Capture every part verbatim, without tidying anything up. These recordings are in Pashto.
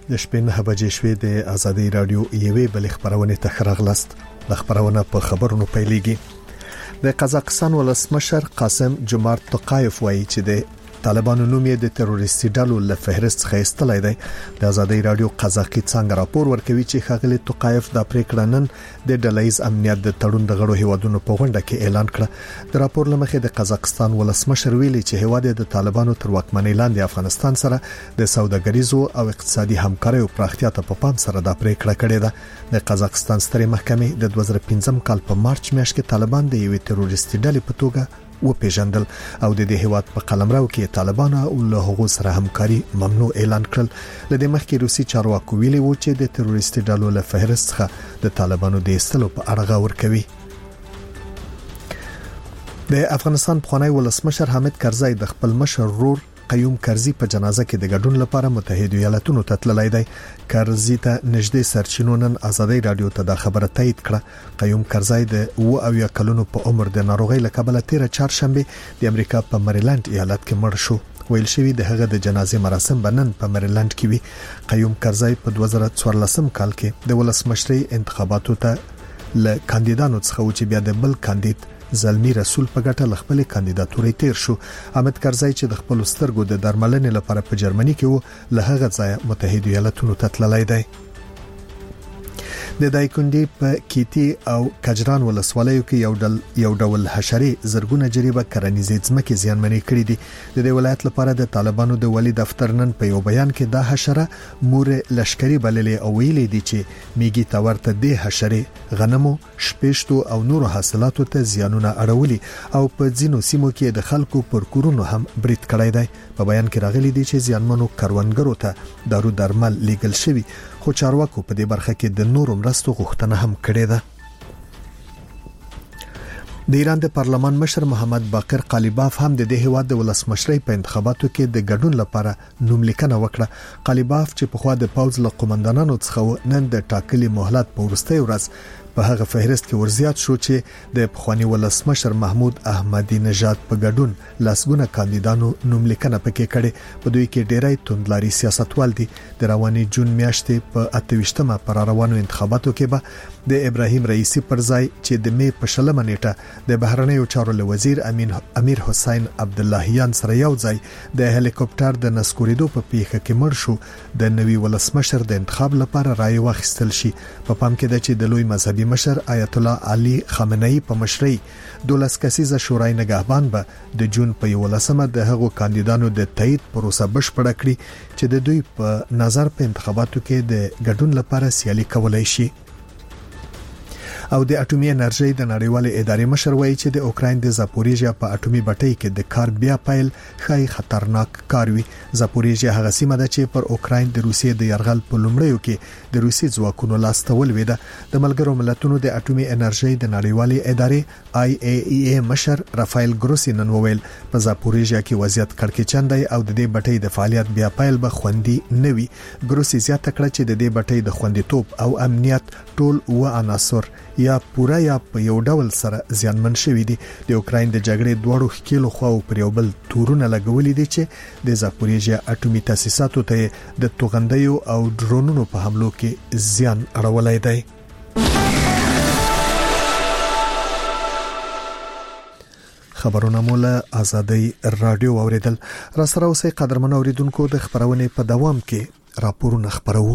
د شپې نه بجې شوې د آزادۍ رادیو یوې بل خبرونه ته خراغلاست. د خبرونه په خبرونو پیلېږي. د قزاقستان ولسمشر قاسم جمارت توقایف وایي چې د طالبانو نوم یې د تروریستي ډلو له فهرست څخه ایستلای دی. د آزادۍ رادیو قزاقي څنګه راپور ورکوي چې ښاغلي توقایف د پریکړه نن د ډلهیز امنیت د تړون د غړو هیوادونو په غونډه کې اعلان کړ. د راپور لمخې د قزاقستان ولسمشر ویلي چې هیواد د طالبانو تر واکمنۍ لاندې افغانستان سره د سوداګریزو او اقتصادي همکارۍ او پراختیا ته په پام سره د پریکړه کړې ده. د قزاقستان سترې محکمې د دوه زره پنځم کال په مارچ میاشت کې طالبان د یوې تروریستي ډلې په توګه و پیژندل او د دې هیواد په قلمرو کې طالبان او له هغو سره همکاري ممنوع اعلان کړل. لدې مخکې روسي چارواکو ویلي و چې د تروریستي ډلو له فهرست څخه د طالبانو د ایستلو په اړه غور کوي. د افغانستان پخوانی ولسمشر حامد کرزی د خپل مشر ورور قیوم کرزی په جنازه کې د ګډون لپاره متحده ایالاتونو ته تللی دی. کرزی ته نږدې سرچینو نن آزادۍ رادیو ته د خبره تایید کړه. قیوم کرزی د اویا کلونو په عمر د ناروغۍ له کبله تیر چهارشنبه د امریکا په مریلند ایالت کې مړ شو. ویل شوی د هغه د جنازې مراسم بنن په مریلند کې وي. قیوم کرزی په دوه زره څوارلسم کال کې د ولسمشرۍ انتخاباتو ته له کاندیدانو څخه و چې بیا د بل کاندید زلمی رسول په ګټه خپل کاندیداتوري تیر شو. حامد کرزی چې د خپل سترګو د درملنې لپاره په جرمني کې وو له هغه ځای متحده ایالاتونو ته تللی دی. د دایکندي په کیتی او کجران ولسوالیو کې یو ډول یو ډول حشرې زرګونه جریبه کرنیزې ځمکې زیانمنې کړې دي. د دې ولایت لپاره د طالبانو د ولی دفتر نن په یو بیان کې دا حشره مور لشکري بللې او ویلې دي چې میګي تورته د حشرې غنمو شپېشتو او نورو حاصلاتو ته زیانونه اړولي او په ځینو سیمو کې د خلکو پر کورونو هم برید کړی دی. په بیان کې راغلي دي چې زیانمنو کروندګرو ته دارو درمل لیږل شوی، خو چارواکو په دې برخه کې د نورو مرستو غوښتنه هم کړې ده. د ایران د پارلمان مشر محمد باقر قالیباف هم د دې هیواد د ولسمشرۍ په انتخاباتو کې د ګډون لپاره نوملیکنه وکړه. قالیباف چې په خوا د پوځ له قومندانانو څخه نن د ټاکلي مهلت په وروستۍ ورځ په هغه فهرست کې ورزیات شو چې د پخوانی ولسمشر محمود احمدی نژاد په ګډون لاسګونه کاندیدانو نوملیکنه پکې کړي. په دوی کې ډېری توندلاري سیاستوال دي. د رواني جون میاشتې په اته ویشتمه پر روانو انتخاباتو کې به د ابراهیم رئیسی پر ځای چې د می په شلمه نیټه د بهرنیو چارو وزیر امین امیر حسین عبداللهیان سره یو ځای د هلیکوپټر د نسکوریدو په پیښه کې مړ شو. د نوي ولسمشر د انتخاب لپاره رای واخیستل شي. په پام کې ده چې د لوی مذهبي مشر آیت الله علي خامنه‌ای په مشرۍ دولس کسیزه شورای نگهبان به د جون په یولسمه د هغو کاندیدانو د تایید پروسه بشپړه کړي چې د دوی په نظر په انتخاباتو کې د ګډون لپاره سیالي کولای شي. او د اټومي انرژي د نړیوالې ادارې مشر وایي چې د اوکراین د زاپوریژیا په اټومي بټۍ کې د کار بیا پیل خای خطرناک کار وي. زاپوریژیا هغه سیمه ده چې پر اوکراین د روسیې د یرغل په لومړیو کې د روسي ځواکونو لاستول ویده. د ملګرو ملتونو د اټومي انرژي د نړیوالې ادارې آی ای ای ای مشر رافایل ګروسی نن وویل په زاپوریژیا کې وضعیت کړکېچن دی او د دې بټۍ د فعالیت بیا پیل به خوندي نه وي. ګروسی زیاته کړه چې د دې بټۍ د خوندیتوب او امنیت ټول و عناصر یا پورا یا په یو ډول سره زیانمن شوی دي. د اوکراین د جګړې دوړو خکیلو خواو پر یو بل تورونه لګولې دي چې د زاپوریژیا اټومي تاسیساتو ته د توغندیو او ډرونونو په حملو کې زیان اړولای دی. خبرونه مولا آزادۍ رادیو اوریدل. را سره اوسې قدرمن اوریدونکو د خبرونه په دوام کې راپورونه خبرو.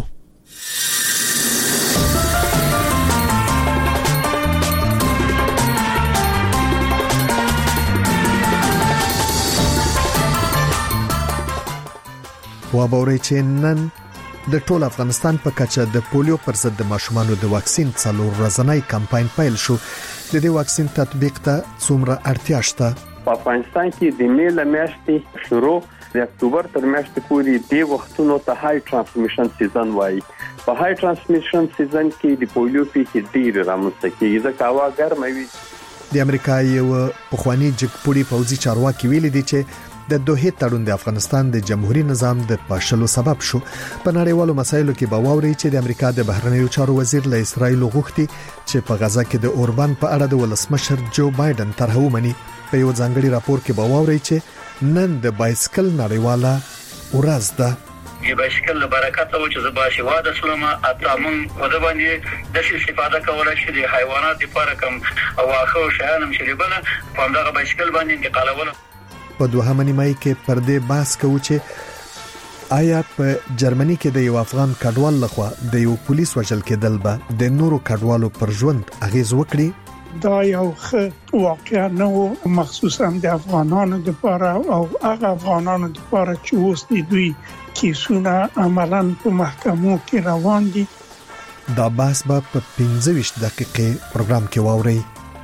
وابوري چې نن د ټول افغانستان په کچه د پولیو پر ضد د ماشومانو د واکسین څلور ورځنی کمپاین پیل شو. د دې واکسین تطبیق ته څومره اړتیا شته؟ په افغانستان کې د میل میاشتې شروع د اکتوبر تر میاشتې پورې د وختونو ته های ترانسمیشن سیزن وایي. په های ترانسمیشن سیزن کې د پولیو پیښې ډېر رامنځته کیږي ځکه هوا ګرمه وي. د امریکا یو پخوانی جګپوړي پوځي چارواکي ویلي دي چې د دوه تړون د افغانستان د جمهوریت نظام د پاشلو سبب شو. په نړیوالو مسایلو کې باوري چې د امریکا د بهرنیو چارو وزیر له اسرایل غوښتي چې په غزا کې د اوربان په اړه د ولسمشر جو بایدن طرح ومني. په یو ځانګړي راپور کې باوري چې نن د بایسکل نړیواله ورځ ده. د بایسکل برکت او چې زبا شواده سلمه اتامن ودا باندې د استفاده کولای شي د حیوانات لپاره کوم او اخو شیان مشربله په دغه بایسکل باندې انتقالول. په دوهمه نیمه کې پر دې بحث کوو چې آیا په جرمني کې د یو افغان کډوال لخوا د یو پولیس وژل کېدل به د نورو کډوالو پر ژوند اغیز وکړي. دا یو ښه واقعا نو مخصوصا د افغانانو لپاره او هغه افغانانو لپاره چې اوس د دوی کیسونه عملاً په محکمو کې روان دي. دا بحث به په پنځه ویشت دقیقې پروګرام کې واوري.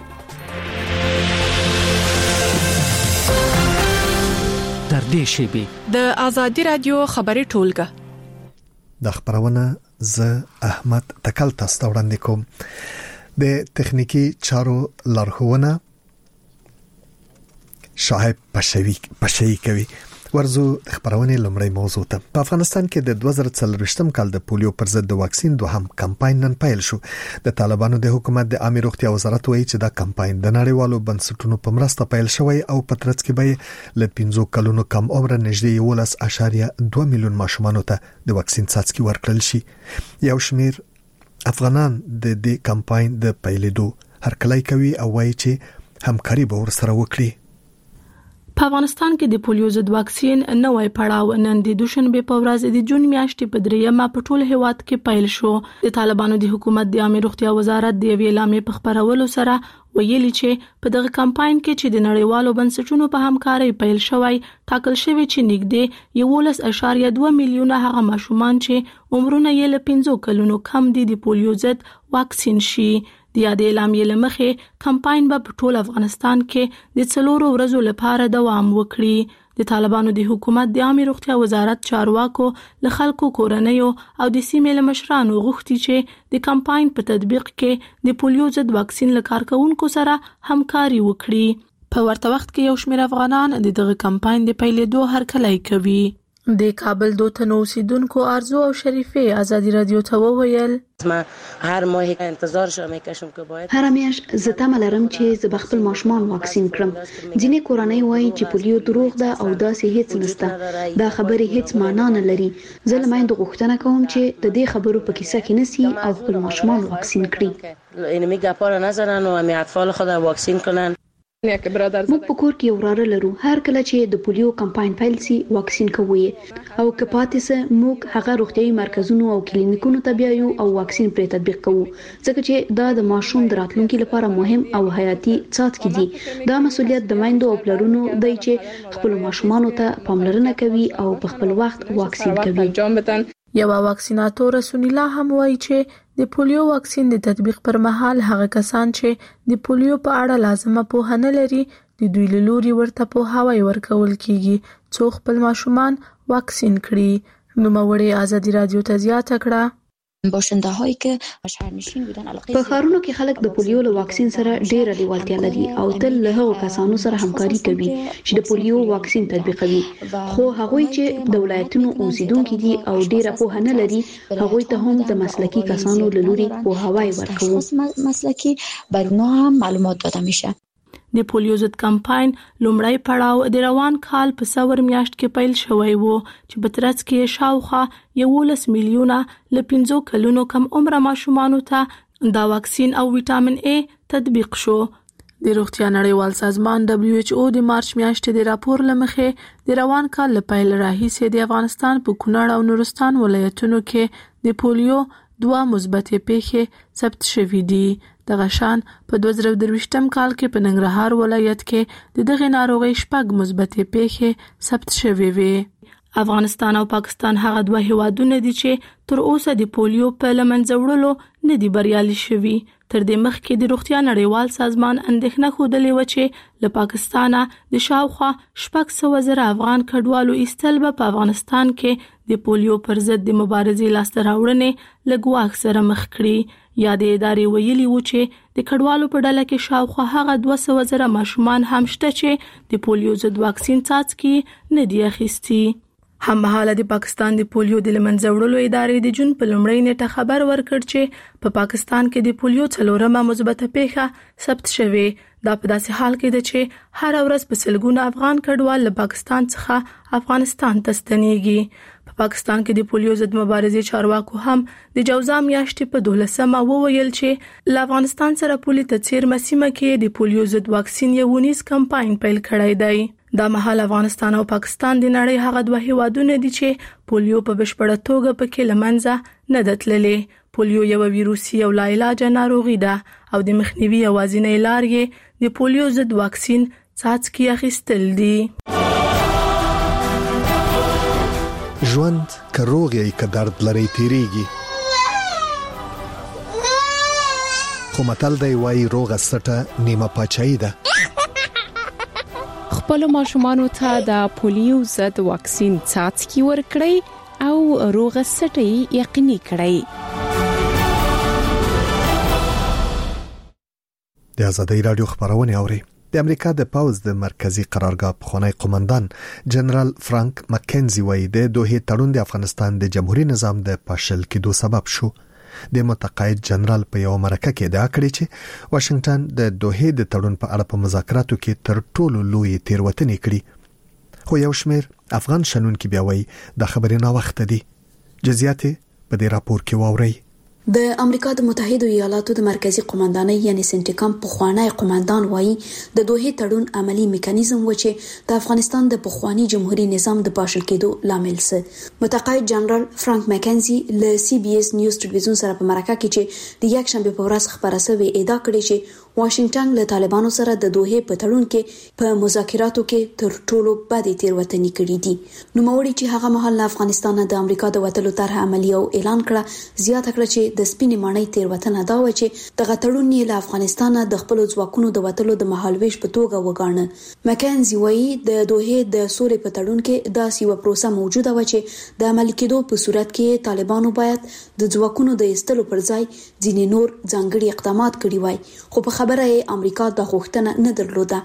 تر دې شیبې د آزادي رادیو خبري ټولګه د خبرونه ز احمد تکل تاسو ته وړاندې کوم. د تخنیکی چارو لارښوونه شعیب پشوی پشوی کوي. ورزو د خبرونه لمړی موضوع ته. په افغانستان کې د دوه زره څلوېښتم کال د پولیو پر ضد د واکسین دوهم کمپاین نن پیل شو. د طالبانو د حکومت د عامه روغتیا وزارت وایي چې دا کمپاین د نړیوالو بنسټونو په مرسته پیل شوی او په ترڅ کې به ل پنځو کلونو کم عمر نږدې یولس اعشاریه دوه میلیون ماشومان ته د واکسین څاڅکي ورکړل شي. یو شمیر افغانان د دې کمپاین د پیلېدو هرکلی کوي او وایي چې همکاري به ورسره وکړي. په افغانستان کې د پولیو ضد واکسین نوې پړاو نن د دوشنبه په ورځ د جون میاشتې په دریمه په ټول هیواد کې پیل شو. د طالبانو د حکومت د عامه روغتیا وزارت د اعلامیې په خبرولو سره ویلي چې په دغه کمپاین کې چې د نړیوالو بنسټونو په همکارۍ پیل شوی ټاکل شوی چې نږدې یولس اعشاریه دوه میلیونه هغه ماشومان چې عمرونه یې له پنځو کلونو کم دي د پولیو ضد واکسین شي. د یاد اعلامیې لمخې کمپاین به په ټول افغانستان کې د څلورو ورځو لپاره دوام وکړي. د طالبانو د حکومت د عامه روغتیا وزارت چارواکو له خلکو کورنیو او د سیمې له مشرانو غوښتي چې د کمپاین په تطبیق کې د پولیو ضد واکسین له کارکونکو سره همکاري وکړي. په ورته وخت کې یو شمېر افغانان د دغه کمپاین د پیلېدو هرکلی کوي. د کابل دوه تنو اوسیدونکو ارزو او شریفه آزادي رادیو ته وویل ما هر ماه انتظار شوم میکشم که باید هر میاش زه تمه لرم چې زه خپل ماشومان واکسین کړم. ځینې کورنۍ وایي چې پولیو دروغ ده او داسې هیڅ نشته. دا خبرې هیڅ معنا نه لري. زه له مایندو غوښتنه کوم چې د دې خبرو په کیسه کې نسی او خپل ماشومان واکسین کړي. اینو میگه پاره نزنن و می اطفال خود واکسین کنن. موږ په کور کې یو وراره لرو. هر کله چې د پولیو کمپاین پیل سي واکسین کوي او که پاتې سه موږ هغه روغتيایي مرکزونو او کلینیکونو ته بیایو او واکسین پرې تطبیق کوو ځکه چې دا د ماشوم د راتلونکي لپاره مهم او حیاتي څاڅکي دي. دا مسؤلیت د مایندو او پلرونو دی چې خپل ماشومان ته پاملرنه کوي او په خپل وخت واکسین کوي. یو واکسیناتور رسول الله هم وایي چې د پولیو واکسین د تطبیق پر مهال هغه کسان چې د پولیو په اړه لازمه پوهه نه لري د دوی له لوري ورته پوهاوی ورکول کیږي څو خپل ماشومان واکسین کړي. نوموړی آزادي رادیو ته زیاته کړه باشنده هایی که شهرنشین بودن علاقه په ښارونو کې خلک د پولیو له واکسین سره ډېره لیوالتیا لري او تل له هغو کسانو سره همکاري کوي چې د پولیو واکسین تطبیقوي. خو هغوی چې د ولایتونو اوسیدونکي دي او ډېره پوهه نه لري هغوی ته هم د مسلکي کسانو له لوري پوهاوی ورکوي. مسلکی بر اونها هم معلومات داده میشه. د پولیو ضد کمپاین لومړی پړاو د روان کال په سور میاشت کې پیل شوی وو چې په ترڅ کې شاوخوا یولس میلیونه له پنځو کلونو کم عمر ماشومانو ته دا واکسین او وټامین ای تطبیق شو. د روغتیا نړیوال سازمان دبلیو ایچ او د مارچ میاشتې د راپور لمخې د روان کال له پیل راهیسې د افغانستان په کونړ او نورستان ولایتونو کې د پولیو دوه مثبتې پیښې ثبت شوې دي. دغه شان په دوه زره درویشتم کال کې په ننګرهار ولایت کې د دغه ناروغي شپږ مثبتې پیښې ثبت شوې وې. افغانستان او پاکستان هغه دوه هیوادونه دي چې تر اوسه د پولیو په لمنځه وړلو نه دي بریالي شوي. تر دې مخکې د روغتیا نړیوال سازمان اندېښنه ښودلې و چې له پاکستانه د شاوخوا شپږ سوه زره افغان کډوالو ایستل به په افغانستان کې د پولیو پر ضد د مبارزې لاسته راوړنې له ګواښ سره مخ کړي. یا د ادارې ویلي و چې د کډوالو په ډله کې شاوخوا هغه دوه سوه زره ماشومان هم شته چې د پولیو ضد واکسین څاڅکي نه دي اخیستي. هممهاله د پاکستان د پولیو د لمنځوړلو ادارې د جون په لومړۍ نیټه خبر ورکړ چې په پاکستان کې د پولیو څلورمه مثبته پیښه ثبت شوې. دا په داسې حال کې ده چې هر ورځ په سلګونه افغان کډوال له پاکستان څخه افغانستان ته ستنېږي. په پاکستان کې د پولیو ضد مبارزې چارواکو هم د جوزا میاشتې په دولسمه وویل چې له افغانستان سره پولي ته څیرمه سیمه کې د پولیو ضد واکسین یو ونیز کمپاین پیل کړی دی. دا مهال افغانستان او پاکستان د نړۍ هغه دوه هیوادونه دي چې پولیو په بشپړه توګه پکې لمنځه نه دتللې. پولیو یو ویروسي او لاعلاج ناروغي ده او د مخنیوي اوازینې لارې د پولیو ضد واکسین څاڅکي اخیستل دي. ژوند کروغي ک درد لري تیریږي خو متل دی وای روغه سټه نیمه پاچای ده. خپل ماشومان ته د پولیو ضد واکسین څاڅکي ورکړئ او روغه سټه یقیني کړئ. د آزادۍ رادیو خبرونه اوري. د امریکا د پاوز د مرکزی قرارګاه پخوانی قومندان جنرال فرانک مکنزي وایي د دوه تړون د افغانستان د جمهوریت نظام د پاشل کېدو سبب شو. د متقاعد جنرال په یو مرکه کې دا کړی چې واشنگټن د دوه د تړون په اړه په مذاکراتو کې تر ټولو لوی تیروتنې کړې. خو یو شمېر افغان شنونکو بیا وایي د خبرې نه وخت دی. جزئیات په دې راپور کې واورئ. د امریکا د متحده ایالاتو د مرکزی قومندانۍ یعنی سنټیکام پخوانی قومندان وایي د دوه تړون عملی میکانیزم و چې د افغانستان د پخوانی جمهوریت نظام د پاشل کېدو لامل سه. متقاعد جنرال فرانک مکنزي له سی بي اس نیوز ټلویزیون سره په مرکه کې چې د یک شنبه په ورځ خبره شوې ادعا کړې چې واشنگټن له طالبانو سره د دوه په تړون کې په مذاکراتو کې تر ټولو بدې تیروتنې کړې دي. نو موري چې هغه مهال افغانستان د امریکا د وټلو طرح عملی او اعلان کړه زیاته کړه چې د سپینې ماڼۍ تیروتنه دا و چې د غټړون نه له افغانستان د خپل ځواکونو د وټلو د مهالويش په توګه وګاڼه. مکنزي وایي د دوه د سوري په تړون کې داسې یو پروسه موجوده و چې د عملي کېدو په صورت کې طالبانو باید د ځواکونو د ایستلو پر ځای ځینې نور ځانګړي اقدامات کړي وای. خو په خبره یې امریکا د غوښتنه نه درلوده.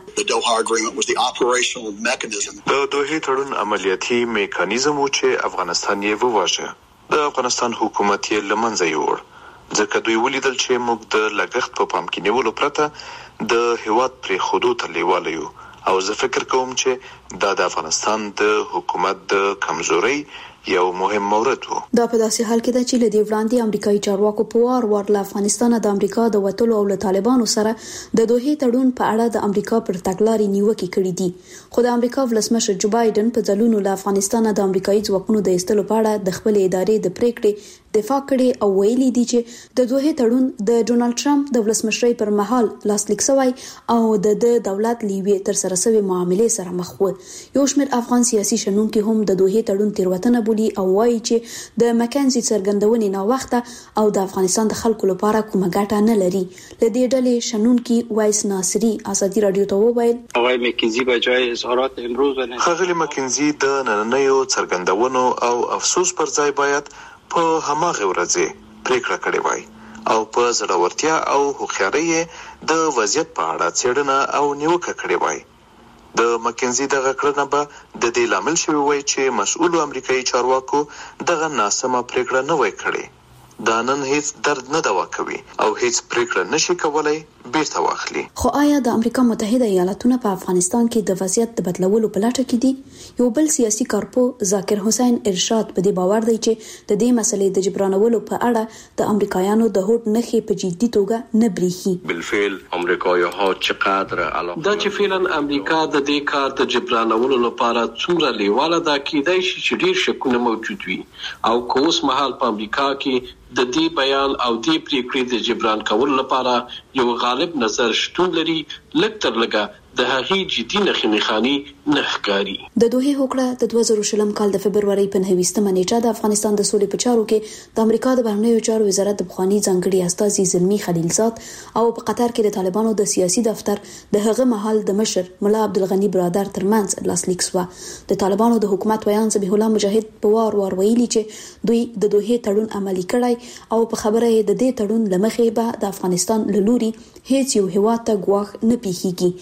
د دوه تړون عملیاتي میکانیزم و چې افغانستان یې وواژه. د افغانستان حکومت یې لمنځه یوړ ځکه دوی ولیدل چې موږ د لګښت په پام کې نیولو پرته د هیواد پرې خودو ته لیواله یو او زه فکر کوم چې دا د افغانستان د حکومت د کمزوري یو مهم مورد وو. دا په داسې حال کې ده چې لدی وړاندې امریکایي چارواکو په وار وار له افغانستان د امریکا د وټلو او له طالبانو سره د دوه تړون په اړه د امریکا پر تګلارې نیوکې کړې دي. خو د امریکا ولسمشر جو بایدن په ځلونو له افغانستان د امریکایي ځواکونو د ایستلو په اړه د خپل ادارې د پریکړې دفاع کړي او ویلي دي چې د دوه تړون د ډونالد ټرمپ د ولسمشرۍ پر مهال لاسلیک شوی او د دولت لیوي تر سره سوي معاملې سره مخ و. یو شمېر افغان سیاسي شنونکو هم د دوه تړون تیروتنه او وایي چې د مکنزي څرګندونې نه وخته او د افغانستان د خلکو لپاره کومه ګټه نه لري. لدې ډلې شنونکي وایس ناصری آزادي رادیو ته وویل هغه مکنزي بجای اظهارات امروز نه خغلی مکنزي د نننیو څرګندونو او افسوس پر ځای باید په هماغه ورځ پریکړه کړې وای او په زړورتیا او هوښیارۍ د وضعیت په اړه څېړنه او نیوکه کړې وای. د مکنزي دغه کړنه به د دې لامل شوی وای چې مسؤل امریکایي چارواکو دغه ناسمه پریکړه نه وای کړې. دا نن هیڅ درد نه دوا کوي او هیڅ پریکړه نشي کولای بیرته واخلي. خو آیا د امریکا متحده ایالاتونو په افغانستان کې د وضعیت د بدلولو په لټه کې دي؟ یو بل سیاسي کارپو ذاکر حسین ارشاد په دې باور دی چې د دې مسلې د جبرانولو په اړه د امریکایانو د هوډ نخې په جدي توګه نه بریخي. بالفعل امریکایانو چقدر علاقه دا چې فعلا امریکا د دې کار د جبرانولو لپاره څومره لیواله ده کېدای شي چې ډیر شکونه موجود وي او کوس محل په امریکا کې د دې بیان او دې پریکړې د جبران کولو لپاره یو غالب نظر شتون لري. لکه تر لګه د هغې جدي نښې نښانې نه ښکاري. د دوه هوکړه د دوه زره شلم کال د فبرورۍ په نهویستمه نیټه د افغانستان د سولې په چارو کې د امریکا د بهرنیو چارو وزارت د پخوانی ځانګړي استازي زلمی خلیلزاد او په قطر کې د طالبانو د سیاسي دفتر د هغه محل د مشر مولا عبدالغنی برادر ترمنځ لاسلیک شو. د طالبانو د حکومت ویان ذبیح الله مجاهد په وار وار ویلي چې دوی د دوه تړون عملي کړی او په خبره یې د دې تړون لمخې به د افغانستان لوري هیڅ یو هیواد ته ګواښ نه پیښیږي. د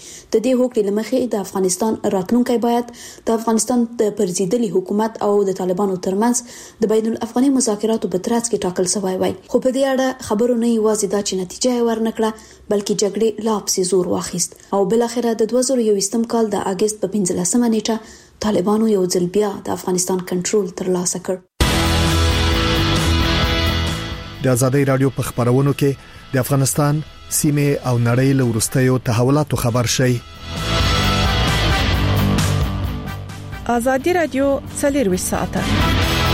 د دې هوکړې لمخې د افغانستان راتلونکي باید د افغانستان د پرزیدلي حکومت او د طالبانو ترمنځ د بین الافغاني مذاکراتو په ترڅ کې ټاکل شوی وای. خو په دې اړه خبرونه یوازې دا چې نتیجه ورنکړه بلکې جګړې لا پسې زور واخیست او بل اخره د دوه زره یوویشتم کال د اگست په پنځلسمه نیټه طالبانو یو ځل بیا د افغانستان کنټرول ترلاسه کړ. د ازادۍ رادیو په خبرونو کې د افغانستان سیمه او نړۍ له وروستیو تحولاتو خبر شي. ازادۍ رادیو څلور ساعته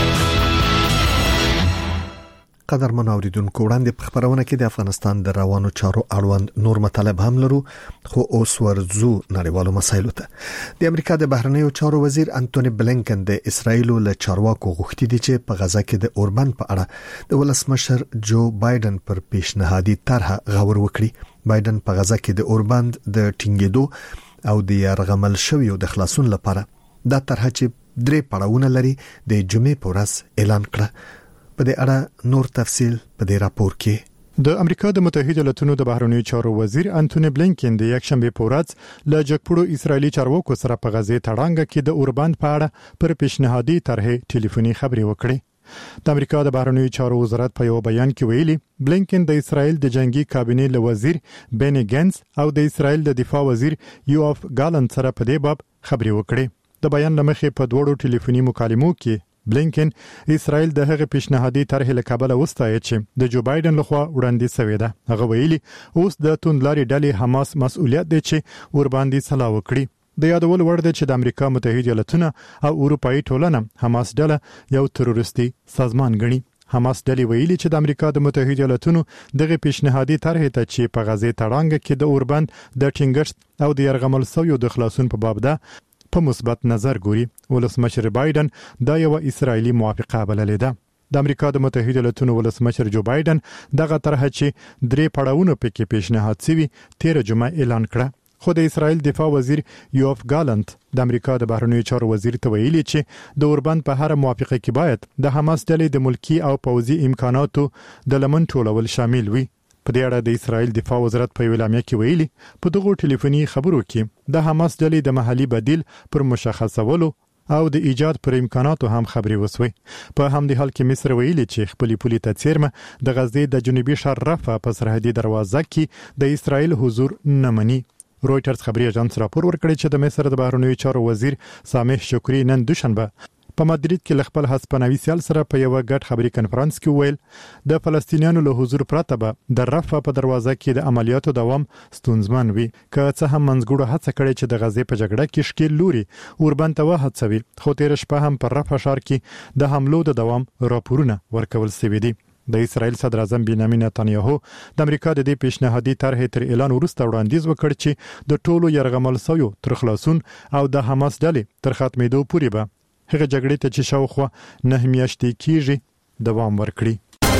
قدر منوریدونکو وړاندې په خبرونه کې د افغانستان د روانو چارو اړوند نور مطالب هم لرو، خو اوس ورزو نړیوالو مسایلو ته. د امریکا د بهرنیو چارو وزیر انټونی بلینکن د اسرایل له چارواکو غوښتي دي چې په غزا کې د اوربند په اړه د ولسمشر جو بایدن پر پیشنهادي طرح غور وکړي. بایدن په غزا کې د اوربند د ټینګېدو او د يرغمل شویو د خلاصون لپاره دا طرح چې درې پړاوونه لري د جمعې په ورځ اعلان کړ. په دې اړه نور تفصيل په دې راپور کې. د امریکا د متحده ایالاتونو د بهرنیو چارو وزیر انټونی بلینکن د یکشنبه په ورځ له جګپړو اسرایلی چارواکو سره په غزې تړانګه کې د اوربند په اړه پر پیشنهادي طرح ټلیفوني خبرې وکړې. د امریکا د بهرنیو چارو وزارت په یو بیان کې ویلي بلینکن د اسرایل د جنگي کابینې له وزیر بنی ګنز او د اسرایل د دفاع وزیر یوآف ګالنت سره په دې باب خبرې وکړې. د بیان لمخې په دوړو ټلیفوني مکالمو کې بلینکن اسرائیل د هغه پیشنهادي طرح له کابل وستایي چې د جو بایدن لخوا وړاندې شوی ده. هغه ویلي اوس د توندلاري ډلې حماس مسؤلیت دی چې ور باندې صلاح وکړي. د یادول وړ دی چې د امریکا متحده ایالاتونه او اروپאי ټولنه حماس ډله یو تروریستي سازمان ګڼي. حماس ډلې ویلي چې د امریکا د متحده ایالاتونو دغه پیشنهادي طرح ته چې په غزې تړانګه کې د اوربند د ټینګښت او د يرغمل شویو د خلاصون په باب ده په مثبت نظر ګوري. ولسمشر بایدن دا یو اسرایلی موافقه بللې ده. د امریکا د متحده ایالاتونو ولسمشر جو بایدن دغه طرح چې درې پړاوونه پکې پیشنهاد شوی تیر جمعه اعلان کړ. خو د اسرایل دفاع وزیر یوآف ګالنت د امریکا د بهرنیو چارو وزیر ته ویلي چې د اوربند په هر موافقه کې باید د حماس ډلې د ملکی او پوځي امکاناتو د لمن ټولول شامل وي. په دې اړه د اسرایل دفاع وزارت په اعلامیه کې ویلي په دغه ټلیفوني خبرو کې د حماس ډلې د محلي بدیل پر مشخصولو او د ایجاد پر امکاناتو هم خبرې وسوي. په همدې حال کې مصر ویلي چې خپل پولي تڅیرمه د غزې د جنوبي شرق رفح په سرحدي دروازه کې د اسرایل حضور نه مني. رويټرز خبري اژانس راپور ورکړی چې د مصر د بهرنیو چارو وزیر سامح شکری نن دوشنبه په مدرید کې خپل هسپانوي سیال سره په یو غټ خبري کنفرانس کې ویل د فلسطینیانو له حضور پرته به د رفح په دروازه کې د عملیاتو دوام ستونزمن وي. که څه هم منځګړو هڅه کړې چې د غزې په جګړه کې شکیل لوري اوربند ته وهڅوي، خو تیر شپه هم پر رفح ښار کې د حملو د دوام راپورونه ورکول شوي دي. د اسرایل صدر اعظم بنیامین نتانیاهو د امریکا د دې پیشنهادي طرح تر اعلان وروسته وړاندیز وکړ چې د ټولو يرغمل شویو تر خلاصون او د حماس ډلې تر ختمېدو پورې به هغه جګړې ته چې شاوخوا نه میاشتې کیږي دوام ورکړي.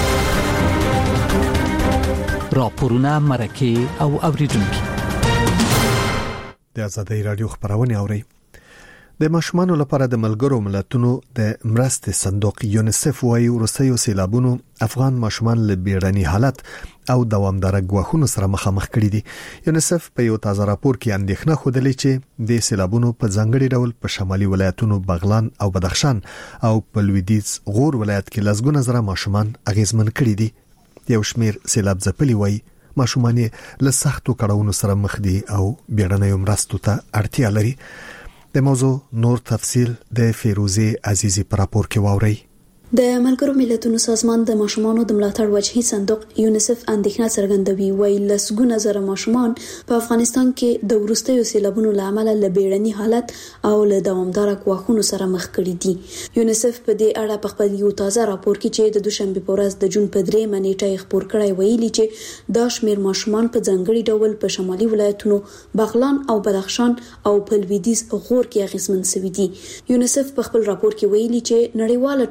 راپورونه مرکه او اوریدونکو د ازادۍ رادیو خبرونه اوري. د ماشومانو لپاره د ملګرو ملتونو د مرستې صندوق یونیسف وايي ورسېو سیلابونو افغان ماشومان له بیړني حالت او دوامدار غواخونو سره مخامخ کړي دي. یونیسف په یو تازه راپور کې اندېښنه خوده چې د سیلابونو په ځانګړي ډول په شمالي ولایتونو بغلان او بدخشان او په لویدیځ غور ولایت کې لسګونه زره ماشومان اغیزمن کړي دي. یو شمیر سیلاب ځپلي وایي ماشومان له سختو کړهونو سره مخ دي او بیړنۍ مرستو ته اړتیا لري. د موضوع نور تفصیل د فیروزی عزیزی پر راپور کې واوري. د ملګرو ملتونو سازمان د ماشومانو د ملاتړ وجهي صندوق یونیسف اندېښنه څرګندوي وایي لسګونه زره ماشومان په افغانستان کې د ورستیو سیلابونو لامل له بیړني حالت او له دوامدار غواخونو سره مخ کړي دي. یونیسف په دې اړه په خپل یو تازه راپور کې چې د دوشنبه په ورځ د جون په درې منېټه خبر کړی ویلي چې دا شمیر ماشومان په ځانګړي ډول په شمالي ولایتونو بغلان او بدخشان او په لویدیځ غور کې اغیزمن شوي دي. یونیسف په خپل راپور کې ویلي چې نړیواله ټولنه باید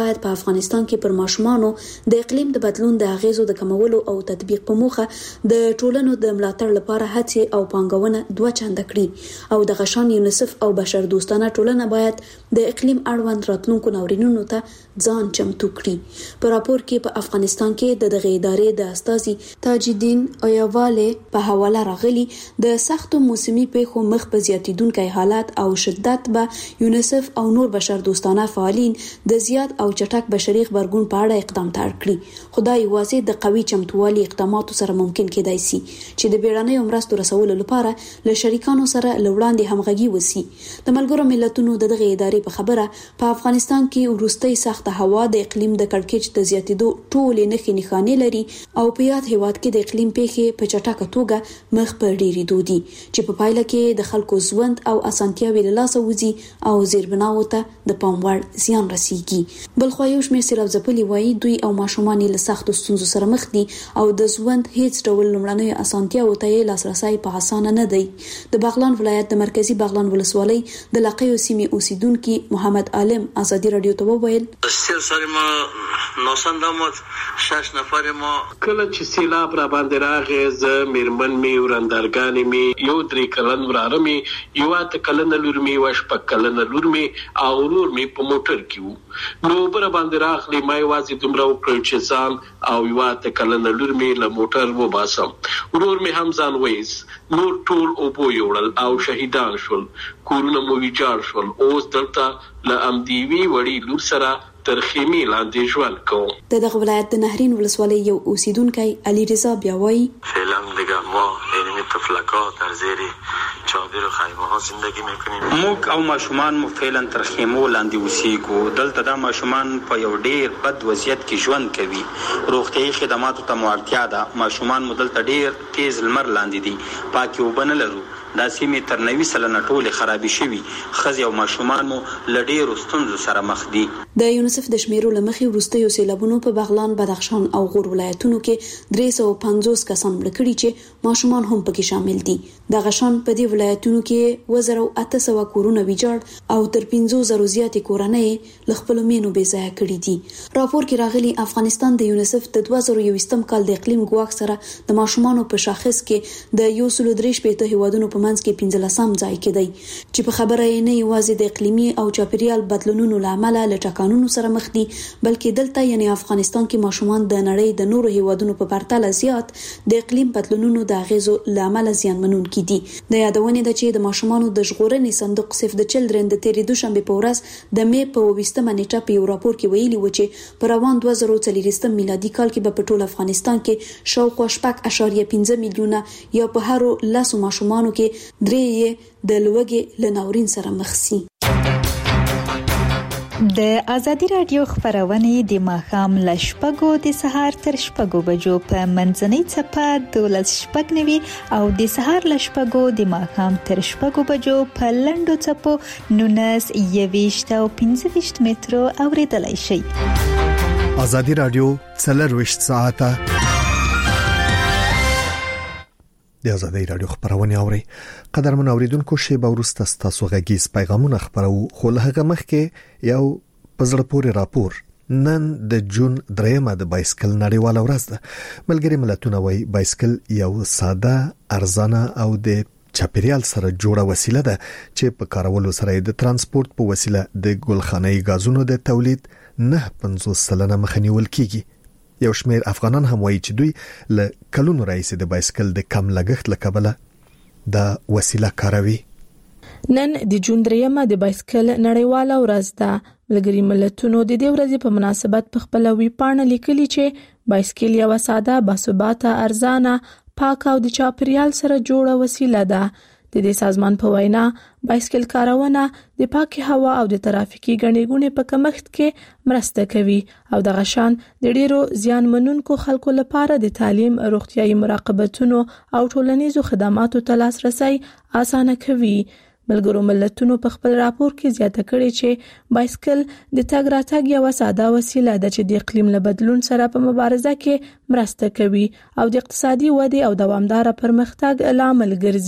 باید په افغانستان کې پر ماشومانو د اقلیم د بدلون د اغیزو د کمولو او تطبیق په موخه د ټولنو د ملاتړ لپاره هڅې او پانګونه دوه چنده کړي او د غشان یونیسف او بشر دوستانه ټولنه باید د اقلیم اړوند راتلونکو ناورینونو ته ځان چمتو کړي. په راپور کې په افغانستان کې د دغه ادارې د استاذي تاج الدین ایواله په حواله راغلي د سختو موسمي پیښو مخ په زیاتیدونکو حالات او شدت به یونیسف او نور بشر دوستانه فعالین د زیات او چټک بشري خبرګون په اړه اقدام تر کړی. خدای واځي د قوي چمتووالي اقداماتو سره ممکن کېدای شي چې د بیړنۍ مرستو رسولو لپاره له شریکانو سره لوړاندې همغږي وسی. د ملګرو ملتونو د دغه ادارې په خبره په افغانستان کې ورستۍ سخت هوا د اقلیم د کړکېچ د زیاتیدو ټولې نښې نښانې لري او په یاد هیواد کې د اقلیم پیښې په چټکه توګه مخ په ډیریدو دي چې په پایله کې د خلکو ژوند او اسانتیاوي له لاسه وځي او زیربناو ته د پام وړ زیان رسیږي. بل خو یو شمېر سیلاب ځپلي وایي دوی او ماشومان له سختو ستونزو سره مخ دي او د ژوند هیڅ ډول لومړنۍ اسانتیاو ته لاسرسي په اسانه نه دی. د بغلان ولایت د مرکزی بغلان ولسوالۍ د لقیو سیمې اوسیدونکو محمد عالم ازادي رادیو ته وویل سیل سره ما نوسان دامت شش نفر ما کله چې سیلاب را باندې راغی زه میرمن می ورندرګانې می یو درې کلن وراره می یو اته کلن لور می واش په کلن لور می او ورور می په موټر کې وو نو بر باندې راغلی ما یوازې دومره وکړ چې ځان او یو اته کلن لور می له موټر و باسم ورور می هم ځان وېس نور ټول او بو یوړل او شهیدان شول کورونه مو ویجاړ شول اوس دلته له ام دی وی وړي لور سره تر خیمه لاندې ژوند کوم. د دغه ولایت د نهرین ولسوالۍ یو اوسیدونکی علي رضا بیاوي فعلا دیگه ما یعنی طفلکات در زیر چادر و خیمه ها زندگی میکنیم. موږ او ماشومان مو فعلا تر خیمو لاندې اوسېږو. دلته د ماشومان په یو ډیر بد وضعیت کې ژوند کوي. روغتيایي خدماتو ته اړتیا ده. ماشومان مو دلته ډیر تیز لمر لاندې دي. پاکي وبنه لرو. دا سیمې تر نوي سلنه ټولې خرابې شوي. ښځې او ماشومان مو له ډېرو ستونزو سره مخ دي. د یونیسف د شمیرو له مخې وروستیو سیلابونو په بغلان، بدخشان او غور ولایتونو کې درې سوه پنځوس کسان مړه کړي چې ماشومان هم پکې شامل دي. د غشان په دې ولایتونو کې اووه زره اته سوه کورونه ویجاړ او تر پنځه زره زیاتې کورنۍ له خپلو مینو بې ځایه کړي دي. راپور کې راغلي افغانستان د یونیسف د دوه زره یوویشتم کال د اقلیم ګواښ سره د ماشومانو په شاخص کې د یو سل درې شپېته هیوادونو په منځ کې پنځلسم ځای کې دی چې په خبره یې نه یوازې د اقلیمي او چاپیریال بدلونونو له امله له ټکانونو سره مخ دي، بلکې دلته یعنی افغانستان کې ماشومان د نړۍ د نورو هیوادونو په پرتله زیات د اقلیم بدلونونو د اغیزو له امله زیانمنونکي دي. د یادونې ده چې د ماشومانو د ژغورنې صندوق سیف د چلډرن د تیرې دوشنبه په ورځ د مې په اوویشتمه نیټه په یو راپور کې ویلي و چې په روان دوه زره څلوېښتم میلادي کال کې به په ټول افغانستان کې شاوخوا شپږ اعشاریه پنځه میلیونه یا په هرو لسو ماشومانو کې درې د لوږې له ناورین سره مخ شي. د ازادي رادیو خبرونه د ماښام ل شپږو د سهار تر شپږو بجو په منځنۍ چپه دولس شپږ نوي او د سهار ل شپږو د ماښام تر شپږو بجو په لنډو چپو نونس یويشت او پنځه ویشت مترو اوریدلای شي. ازادي رادیو څلرویشت ساعته د ازادي رادیو خبرونه اوري. قدرمن اوریدونکو شیبه ورسته ستاسو غږیز پیغامونه خبرو خو له هغه مخکې یو پزړه پورې راپور. نن د جون دریمه د بایسکل نړیواله ورځ ده. ملګری ملتونه وايي بایسکل یو ساده، ارزانه او د چاپیریال سره جوړه وسیله ده چې په کارولو سره د ترانسپورت په وسیله د ګلخانه‌ای غازونو د تولید نه پنځوس سلنه مخنیول کیږي. یو شمیر افغانان هم وایي چې دوی له کلونو راځي د بایسکل د کم لګښت لکبله د وسیله کاروي. نن د جون دریمه د بایسکل نړیواله ورځ ده. ملګری ملتونو د دې ورځې په مناسبت په خپل وی پاڼه لیکلي چې بایسکل یو ساده، باثباته، ارزانه، پاک او د چاپیریال سره جوړه وسیله ده. د دې سازمان په وینا بایسکل کارونه د پاکي هوا او د ترافیکي ګڼې ګوڼې په کمښت کې مرسته کوي او د غشان د ډیرو زیانمنونکو خلکو لپاره د تعلیم، روغتيایي مراقبتونو او ټولنیزو خدماتو ته لاسرسي اسانه کوي. ملګرو ملتونو په خپل راپور کې زیاته کړې چې بایسکل د تګ راتګ یو ساده وسیله ده چې د اقلیم له بدلون سره په مبارزه کې مرسته کوي او د اقتصادي ودې او دوامدار پرمختګ لامل ګرځي.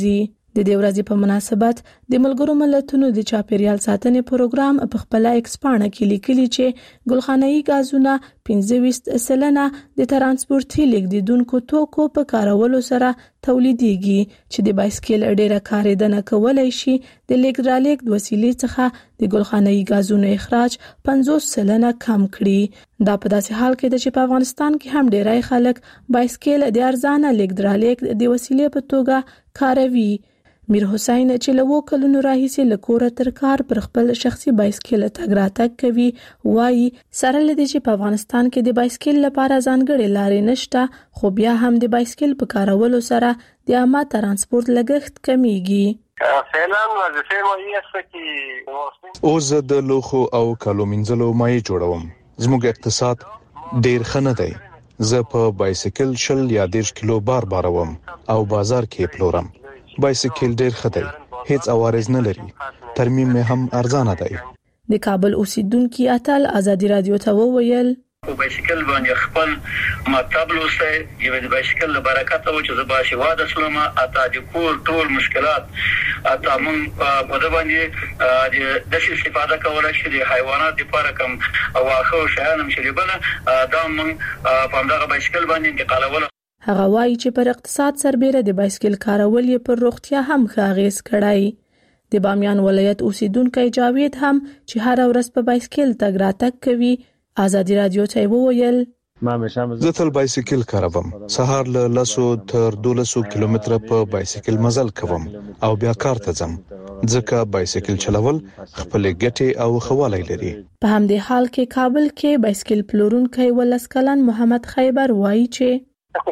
د دې ورځې په مناسبت د ملګرو ملتونو د چاپیریال ساتنې پروګرام په خپل ایکسپانه کې لیکلي چې ګلخانه‌ای غازونه پنځه ویشت سلنه د ترانسپورتي لیږدونکو توکو په کارولو سره تولیديږي چې د بایسکل ډیره کارېدنه کولای شي د لیږد وسیلې څخه د ګلخانه‌ای غازونو اخراج پنځوس سلنه کم کړي. دا په داسې حال کې ده چې په افغانستان کې هم ډیری خلک بایسکل د ارزانه لیږد د وسیلې په توګه کاروي. میر حسین چې له وکلونو راهیسې له کوره تر کار پر خپل شخصي بایسکل تګ راتګ کوي وایي سره لدې چې په افغانستان کې د بایسکل لپاره ځانګړي لارې نشته خو بیا هم د بایسکل په کارولو سره د عامه ترانسپورت لګښت کمیږي. فعلا وظیفه ما یې است چې او زه د لوخو او کالو منځلو مایع جوړوم. زموږ اقتصاد ډیر ښه نه دی. زه په بایسکل شل یا دېرش کیلو بار باروم او بازار کې پلورم. بایسکل ډیر ښه دی. هیڅ عوارض نه لري. ترمیم هم ارزانه دی. د کابل اوسیدونکو اتل ازادي رادیو ته وویل په بایسکل باندې خپل مطلب لوسته یو د بایسکل له برکت او چې زبا شي واده سلمه اته د کور ټول مشکلات اته مون په د باندې د دې استفاده کولای شي د حیوانات لپاره کم او اخو شانم شریبله دا مون په دغه بایسکل باندې انتقالول. هغه وایي چې پر اقتصاد سربېره د بایسکل کارول یې پر روغتیا هم ښه اغېز کړی. د بامیان ولایت اوسیدونکو جاوید هم چې هر ورځ په بایسکل تګ راتګ کوي ازادي رادیو ته وویل زه تل بایسکل کاروم. سهار له لسو تر دولسو کیلومتره په بایسکل مزل کوم او بیا کار ته ځم ځکه بایسکل چلول خپل ګټې او خواله لري. په همدې حال کې کابل کې بایسکل پلورونکی ولس کلن محمد خیبر وایي چې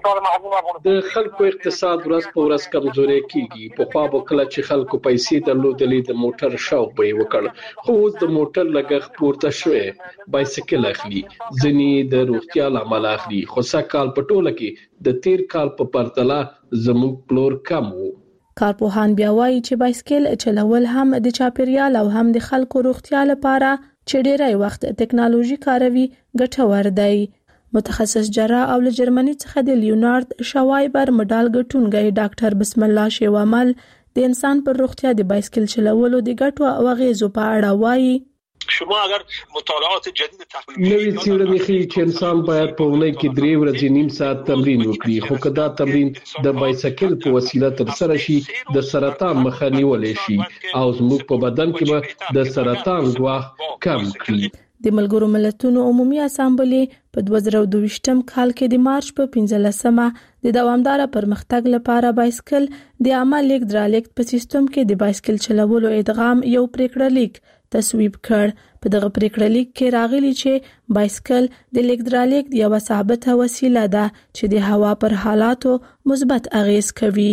د خلکو اقتصاد ورځ په ورځ کمزوري کیږي. په خوا به کله چې خلکو پیسې درلودلې د موټر شوق به وکړ خو اوس د موټر لګښت پورته شوی. بایسکل اخلي ځنی د روغتیا لامل اخلي خو سکهال په ټوله کې د تیر کال په پرتله زموږ پلور کم وو. کارپوهان بیا وایي چې بایسکل چلول هم د چاپیریال او هم د خلکو روغتیا لپاره چې ډیری وخت ټیکنالوژي کاروي ګټور دی. متخصص جراح او له جرمني څخه د لیونارد شوایبر مډال ګټونګي ډاکټر بسم الله شیوامل د انسان پر روغتیا د بایسکل چلولو د ګټو او غیزو په اړه وایي شما اگر مطالعات جدید تحلیل نوې څېړنې ښیي چې انسان باید په اونۍ کې درې ورځې نیم ساعت تمرین وکړي خو که دا تمرین د بایسکل په وسیله ترسره شي د سرطان مخه نیولی شي او زموږ په بدن کې به د سرطان ګواښ کم کړي. د ملګرو ملتونو عمومي اسامبلې په دوه زره دوه ویشتم کال کې د مارچ په پنځلسمه د دوامدار پرمختګ لپاره بایسکل د عامه لیږد رالېږد په سیستم کې د بایسکل چلولو ادغام یو پریکړه لیک تصویب کړ. په دغه پریکړه لیک کې راغلي چې بایسکل د لیږد رالېږد یوه ثابته وسیله ده چې د هوا پر حالاتو مثبت اغېز کوي.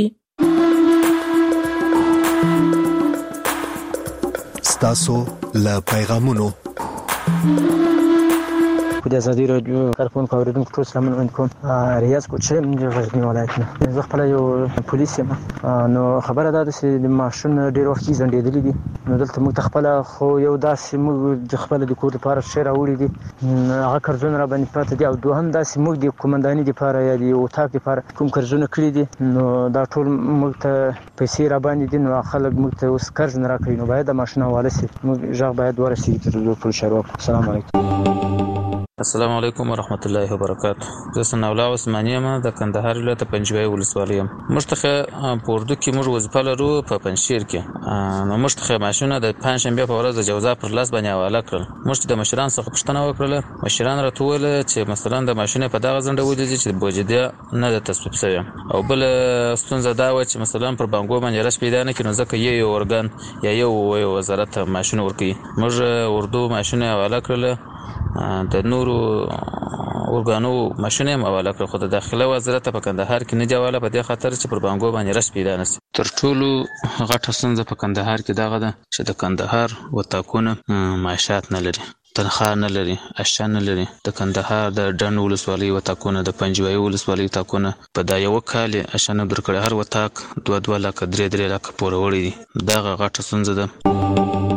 ستاسو له پیغامونو په ازادي رادیو کارپون کوریدونکو ټول سلامونه علیکم. ریاض کوچه من غزنی ولایت نه زه خپل یو پولیس یم نو خبره ده چې د ماشين ډیر وخت ځنډېدلې دي نو دلته موږ خپل خو یو داسې موږ د خپل د کور لپاره شیر اوړي دي هغه قرضونه را باندې پاتې دي او دوهم داسې موږ د کومنداني لپاره یا د اوتاق لپاره کوم قرضونه کړی دي نو دا ټول موږ ته پیسې را باندې دي نو خلک موږ ته اوس قرض نه راکړي نو باید د ماشين حواله سي موږ ژغ باید ورسېږي تر ټول شروع. السلام علیکم. السلام علیکم ورحمت الله وبرکاته. زه سنا الله عثماني یم د کندهار ولایت پنجوي ولسوالۍ یم. مشتخه پوردو کې موږ وظیفه لرو په پنځشیر کې نو مشتخه ماشونه د پنځ شنبه په ورځ د جوزا پر لاس باندې حواله کړل. مشت د مشران څخه پښتنه وکړه. مشران راته ویل چې مثلا د ماشونه په دغه ځنډ ولې چې بوجدي نه د تصویب شوی او بل ستونزه دا و چې مثلا پر بانګو باندې رس پیدا نه کینو ځکه یو اورګان یا یو وزارت ماشونه ورکي. موږ اردو ماشونه حواله کړل د نورو اورګانو ماشونه حواله کړ خو د داخله وزارت په کندهار کې نه جواله په دې خاطر چې پر بانګو باندې رس پیدا نشي. تر ټولو غټه ستونزه په کندهار کې دغه ده چې د کندهار وتاکونه معاشات نه لري تنخواه نه لري اشیا نه لري. د کندهار د ډنډ ولسوالۍ وتاکونه د پنجوي ولسوالۍ وتاکونه په دا یو کال اشیا نه درکړي هر وتاک دوه دوه لک درې درې لک پورې وړي دغه غټه ستونزه ده.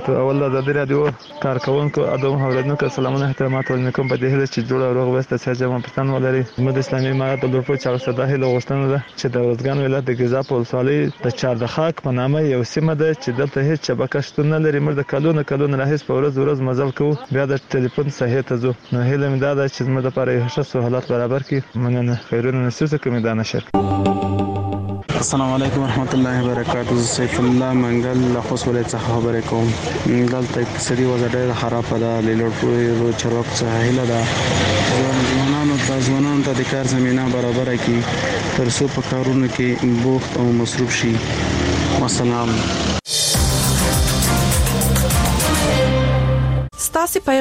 وبرکاته. اول د ازادي رادیو کارکونکو ادم اوریدونکو سلامونه احترامات ولنکم په دې هله چې جوړ او روغ وسته چې جمع پښتون ولري. موږ د اسلامي امارت د لورپو چا صدا هله غوښتنه ده چې د ورځګان ولایت د غزا په ولسوالۍ د چاردخاک په نامه یو سیمه ده چې دلته هیڅ شبکه شتون نه لري. موږ د کلونو کلونو راهیس په ورځ ورځ مزل کوو بیا د ټلیفون صحیح ته ځو. نو هله مې دا ده چې موږ د لپاره ښه سہولت برابر کړي. مننه. خیرونه نصیب کوم دا نشر. السلام علیکم ورحمت الله وبرکاته. سیف الله منګل له خوست ولایت څخه خبرې کوم. دلته اقتصادي وضع ډېره خراب ده. لیلوړپوړي چروک څخه هله ده ځوانانو ته ځوانانو ته د کار زمينه برابر کړي تر څو په کارونو کې بوخت او مصروف شي. والسلام. ستاسو